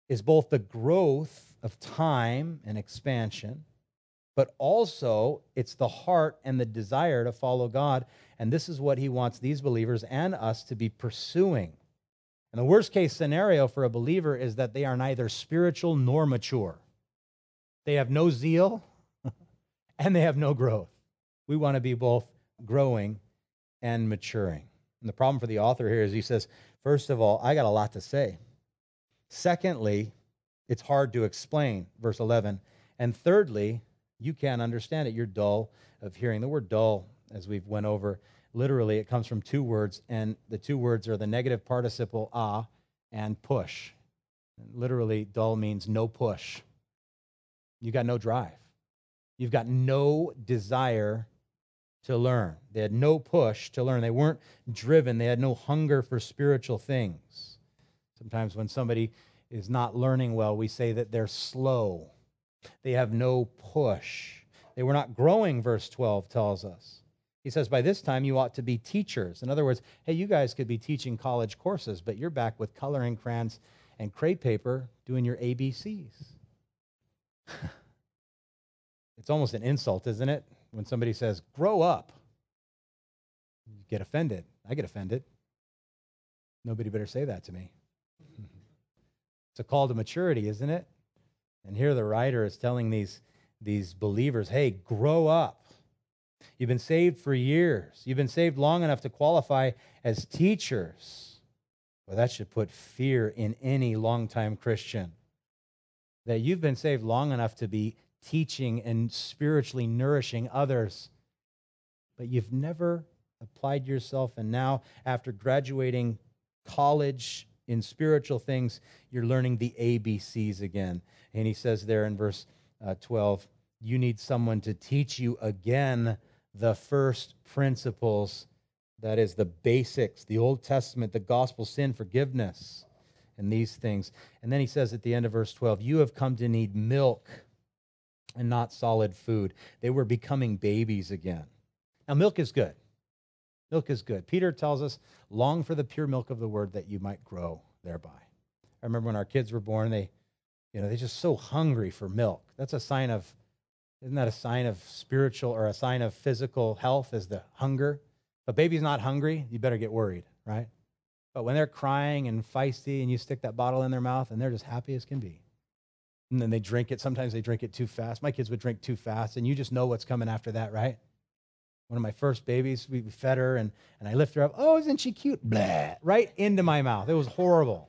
is both the growth of time and expansion, but also it's the heart and the desire to follow God. And this is what he wants these believers and us to be pursuing. And the worst case scenario for a believer is that they are neither spiritual nor mature. They have no zeal and they have no growth. We want to be both growing and maturing. And the problem for the author here is he says, first of all, I got a lot to say. Secondly, it's hard to explain, verse 11. And thirdly, you can't understand it. You're dull of hearing. The word dull, as we've went over, literally it comes from two words, and the two words are the negative participle a and push. And literally, dull means no push. You got no drive. You've got no desire to learn. They had no push to learn. They weren't driven. They had no hunger for spiritual things. Sometimes when somebody is not learning well, we say that they're slow. They have no push. They were not growing, verse 12 tells us. He says, by this time you ought to be teachers. In other words, hey, you guys could be teaching college courses, but you're back with coloring crayons and crepe paper doing your ABCs. It's almost an insult, isn't it? When somebody says, grow up. You get offended. I get offended. Nobody better say that to me. It's a call to maturity, isn't it? And here the writer is telling these believers, hey, grow up. You've been saved for years. You've been saved long enough to qualify as teachers. Well, that should put fear in any longtime Christian. That you've been saved long enough to be teaching and spiritually nourishing others, but you've never applied yourself, and now after graduating college in spiritual things, you're learning the ABCs again. And he says there in verse 12, you need someone to teach you again the first principles, that is the basics, the Old Testament, the gospel, sin, forgiveness, and these things. And then he says at the end of verse 12, you have come to need milk and not solid food. They were becoming babies again. Now, milk is good. Milk is good. Peter tells us, long for the pure milk of the word that you might grow thereby. I remember when our kids were born, they're just so hungry for milk. That's a sign of, isn't that a sign of spiritual or a sign of physical health, is the hunger? If a baby's not hungry, you better get worried, right? But when they're crying and feisty and you stick that bottle in their mouth and they're just happy as can be. And then they drink it. Sometimes they drink it too fast. My kids would drink too fast, and you just know what's coming after that, right? One of my first babies, we fed her, and I lift her up. Oh, isn't she cute? Blah, right into my mouth. It was horrible.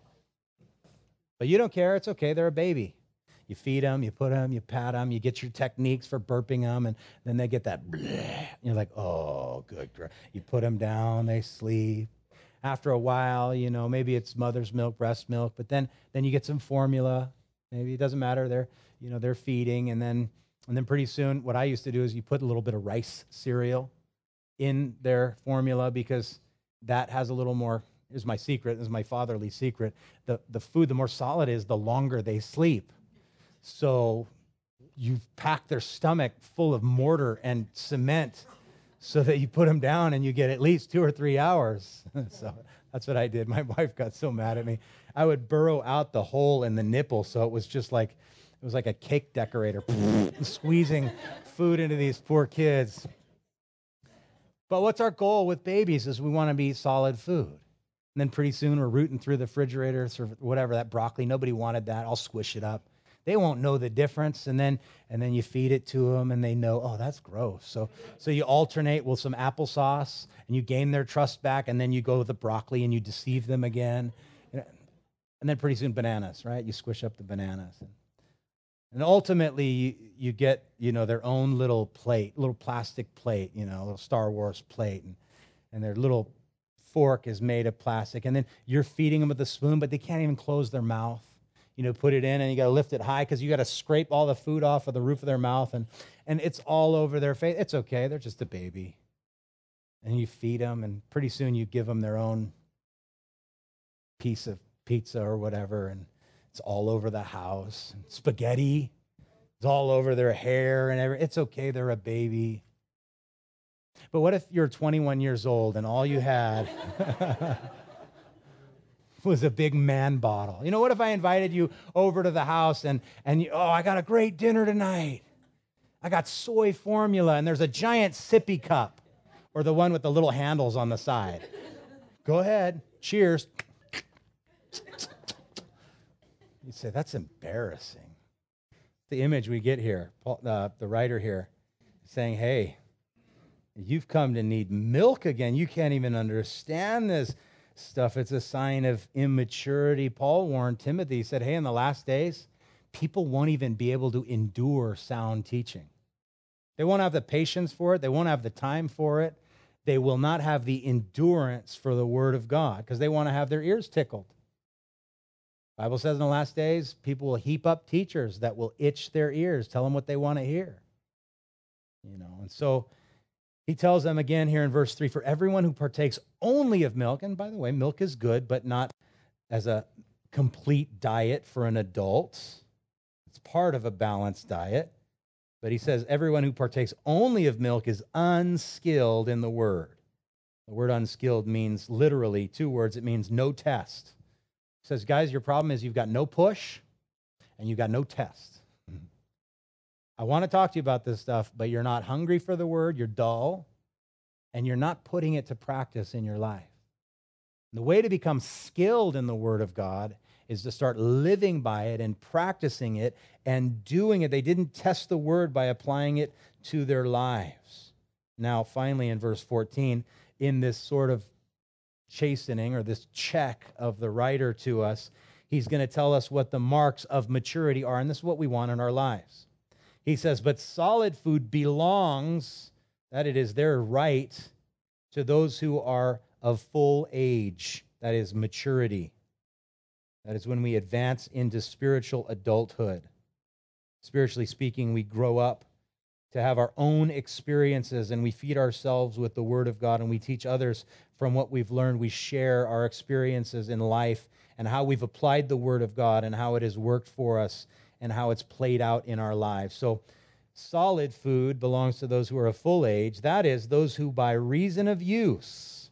But you don't care. It's okay. They're a baby. You feed them, you put them, you pat them, you get your techniques for burping them, and then they get that blah. And you're like, oh, good girl. You put them down, they sleep. After a while, maybe it's mother's milk, breast milk, but then you get some formula. Maybe it doesn't matter. They're feeding, and then pretty soon, what I used to do is you put a little bit of rice cereal in their formula, because that has a little more. Here's my secret. This is my fatherly secret. The food, the more solid it is, the longer they sleep. So you pack their stomach full of mortar and cement so that you put them down and you get at least 2 or 3 hours. So that's what I did. My wife got so mad at me. I would burrow out the hole in the nipple, so it was like a cake decorator, squeezing food into these poor kids. But what's our goal with babies is we want to be solid food. And then pretty soon we're rooting through the refrigerator or whatever, that broccoli. Nobody wanted that. I'll squish it up. They won't know the difference. And then you feed it to them and they know, oh, that's gross. So you alternate with some applesauce and you gain their trust back. And then you go with the broccoli and you deceive them again. And then pretty soon bananas, right? You squish up the bananas. And ultimately you get, their own little plate, little plastic plate, a little Star Wars plate. And their little fork is made of plastic. And then you're feeding them with a spoon, but they can't even close their mouth. Put it in and you got to lift it high because you got to scrape all the food off of the roof of their mouth. And it's all over their face. It's okay. They're just a baby. And you feed them, and pretty soon you give them their own piece of pizza or whatever, and it's all over the house. And spaghetti, it's all over their hair and everything. It's okay. They're a baby. But what if you're 21 years old and all you had was a big man bottle. You know, what if I invited you over to the house and I got a great dinner tonight. I got soy formula and there's a giant sippy cup, or the one with the little handles on the side. Go ahead. Cheers. You'd say, that's embarrassing. The image we get here, Paul, the writer here, saying, hey, you've come to need milk again. You can't even understand this stuff. It's a sign of immaturity. Paul warned Timothy, he said, hey, in the last days, people won't even be able to endure sound teaching. They won't have the patience for it. They won't have the time for it. They will not have the endurance for the word of God because they want to have their ears tickled. The Bible says in the last days, people will heap up teachers that will itch their ears, tell them what they want to hear. You know, and so he tells them again here in verse 3, for everyone who partakes only of milk, and by the way, milk is good, but not as a complete diet for an adult. It's part of a balanced diet. But he says everyone who partakes only of milk is unskilled in the word. The word unskilled means literally 2 words. It means no test. He says, guys, your problem is you've got no push and you've got no test. I want to talk to you about this stuff, but you're not hungry for the word, you're dull, and you're not putting it to practice in your life. And the way to become skilled in the word of God is to start living by it and practicing it and doing it. They didn't test the word by applying it to their lives. Now, finally, in verse 14, in this sort of chastening or this check of the writer to us, he's going to tell us what the marks of maturity are, and this is what we want in our lives. He says, but solid food belongs, that it is their right, to those who are of full age, that is maturity. That is when we advance into spiritual adulthood. Spiritually speaking, we grow up to have our own experiences and we feed ourselves with the Word of God and we teach others from what we've learned. We share our experiences in life and how we've applied the Word of God and how it has worked for us and how it's played out in our lives. So solid food belongs to those who are of full age. That is, those who by reason of use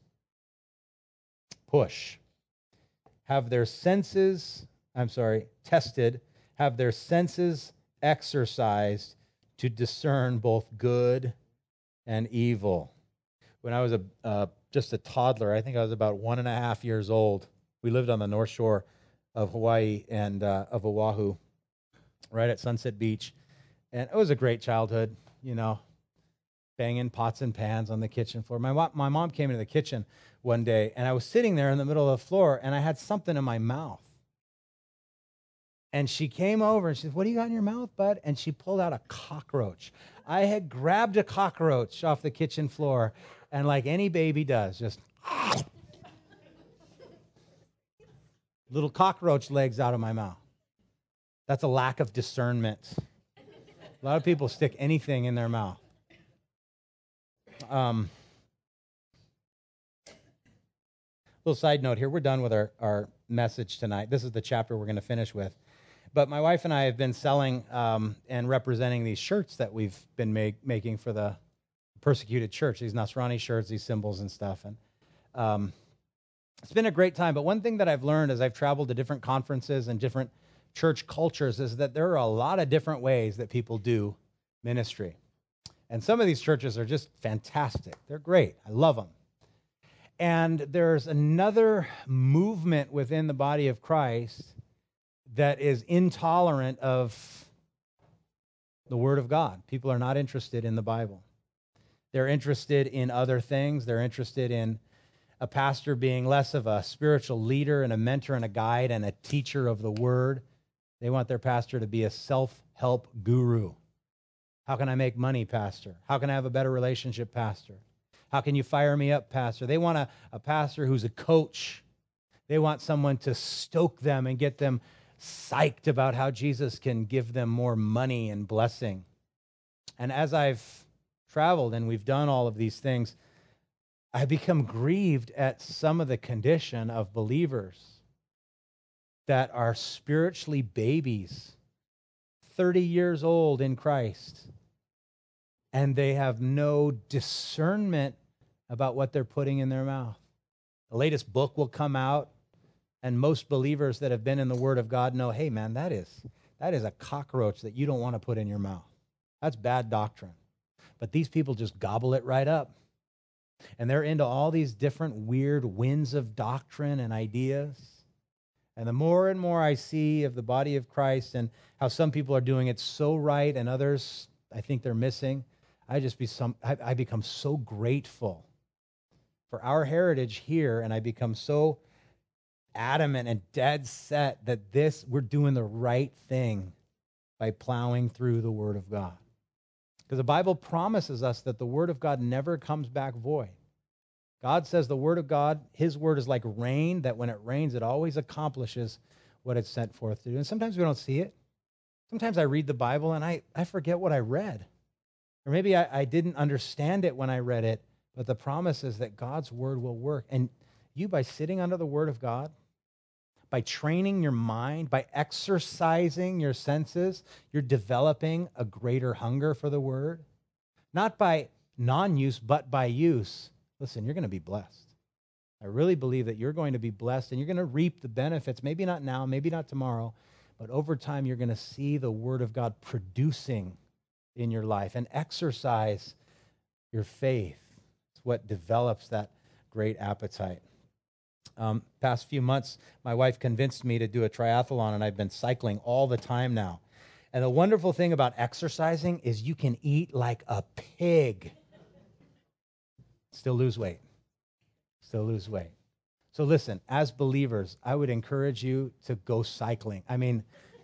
have their senses tested, have their senses exercised to discern both good and evil. When I was just a toddler, I think I was about 1.5 years old, we lived on the North Shore of Hawaii and of Oahu, right at Sunset Beach. And it was a great childhood, you know, banging pots and pans on the kitchen floor. My mom came into the kitchen one day, and I was sitting there in the middle of the floor, and I had something in my mouth. And she came over, and she said, what do you got in your mouth, bud? And she pulled out a cockroach. I had grabbed a cockroach off the kitchen floor, and like any baby does, just little cockroach legs out of my mouth. That's a lack of discernment. A lot of people stick anything in their mouth. Little side note here. We're done with our message tonight. This is the chapter we're going to finish with. But my wife and I have been selling and representing these shirts that we've been making for the persecuted church, these Nasrani shirts, these symbols and stuff. And it's been a great time. But one thing that I've learned as I've traveled to different conferences and different church cultures is that there are a lot of different ways that people do ministry. And some of these churches are just fantastic. They're great. I love them. And there's another movement within the body of Christ that is intolerant of the Word of God. People are not interested in the Bible. They're interested in other things. They're interested in a pastor being less of a spiritual leader and a mentor and a guide and a teacher of the Word. They want their pastor to be a self-help guru. How can I make money, pastor? How can I have a better relationship, pastor? How can you fire me up, pastor? They want a pastor who's a coach. They want someone to stoke them and get them psyched about how Jesus can give them more money and blessing. And as I've traveled and we've done all of these things, I become grieved at some of the condition of believers that are spiritually babies, 30 years old in Christ, and they have no discernment about what they're putting in their mouth. The latest book will come out, And most believers that have been in the Word of God know, hey, man, that is a cockroach that you don't want to put in your mouth. That's bad doctrine. But these people just gobble it right up. And they're into all these different weird winds of doctrine and ideas. And the more and more I see of the body of Christ and how some people are doing it so right and others, I think they're missing, I become so grateful for our heritage here, and I become so adamant and dead set that we're doing the right thing by plowing through the Word of God. Because the Bible promises us that the Word of God never comes back void. God says the Word of God, His Word is like rain, that when it rains, it always accomplishes what it's sent forth to do. And sometimes we don't see it. Sometimes I read the Bible and I forget what I read. Or maybe I didn't understand it when I read it, but the promise is that God's Word will work. And you, by sitting under the Word of God, by training your mind, by exercising your senses, you're developing a greater hunger for the Word. Not by non-use, but by use. Listen, you're going to be blessed. I really believe that you're going to be blessed and you're going to reap the benefits, maybe not now, maybe not tomorrow, but over time you're going to see the Word of God producing in your life and exercise your faith. It's what develops that great appetite. Past few months, my wife convinced me to do a triathlon, and I've been cycling all the time now. And the wonderful thing about exercising is you can eat like a pig. Still lose weight. Still lose weight. So listen, as believers, I would encourage you to go cycling. I mean,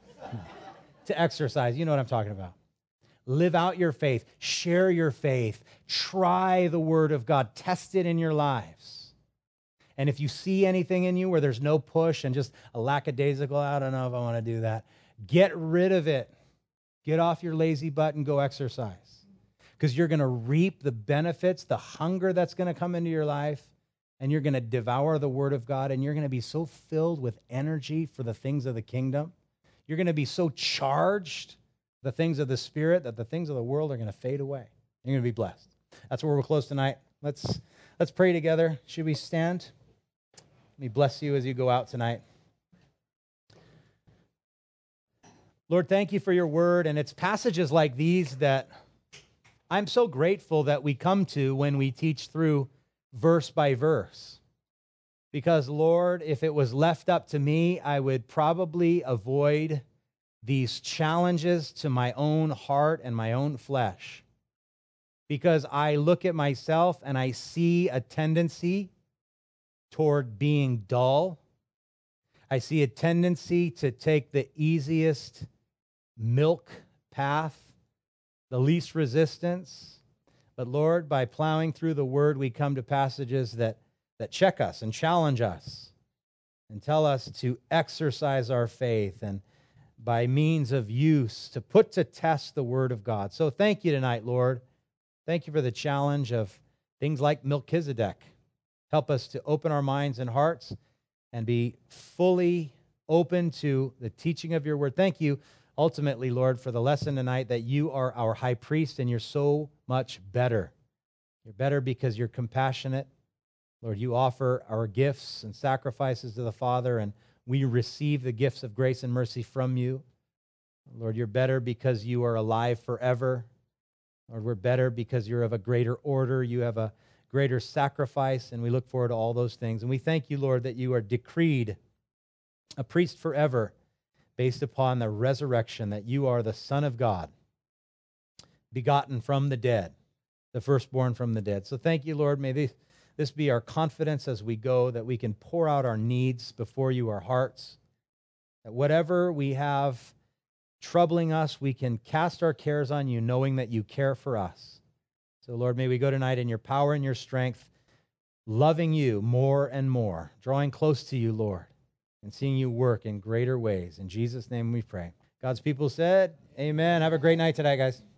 to exercise. You know what I'm talking about. Live out your faith. Share your faith. Try the Word of God. Test it in your lives. And if you see anything in you where there's no push and just a lackadaisical, I don't know if I want to do that, get rid of it. Get off your lazy butt and go exercise. Because you're going to reap the benefits, the hunger that's going to come into your life, and you're going to devour the Word of God, and you're going to be so filled with energy for the things of the kingdom. You're going to be so charged, the things of the Spirit, that the things of the world are going to fade away. You're going to be blessed. That's where we'll close tonight. Let's pray together. Should we stand? Let me bless you as you go out tonight. Lord, thank you for your word, and it's passages like these that I'm so grateful that we come to when we teach through verse by verse. Because, Lord, if it was left up to me, I would probably avoid these challenges to my own heart and my own flesh. Because I look at myself and I see a tendency toward being dull. I see a tendency to take the easiest milk path, the least resistance. But Lord, by plowing through the Word, we come to passages that check us and challenge us and tell us to exercise our faith and by means of use to put to test the Word of God. So thank you tonight, Lord. Thank you for the challenge of things like Melchizedek. Help us to open our minds and hearts and be fully open to the teaching of your word. Thank you, ultimately, Lord, for the lesson tonight that you are our high priest and you're so much better. You're better because you're compassionate. Lord, you offer our gifts and sacrifices to the Father, and we receive the gifts of grace and mercy from you. Lord, you're better because you are alive forever. Lord, we're better because you're of a greater order. You have a greater sacrifice, and we look forward to all those things. And we thank you, Lord, that you are decreed a priest forever based upon the resurrection, that you are the Son of God, begotten from the dead, the firstborn from the dead. So thank you, Lord. May this be our confidence as we go, that we can pour out our needs before you, our hearts, that whatever we have troubling us, we can cast our cares on you, knowing that you care for us. So, Lord, may we go tonight in your power and your strength, loving you more and more, drawing close to you, Lord, and seeing you work in greater ways. In Jesus' name we pray. God's people said, amen. Have a great night tonight, guys.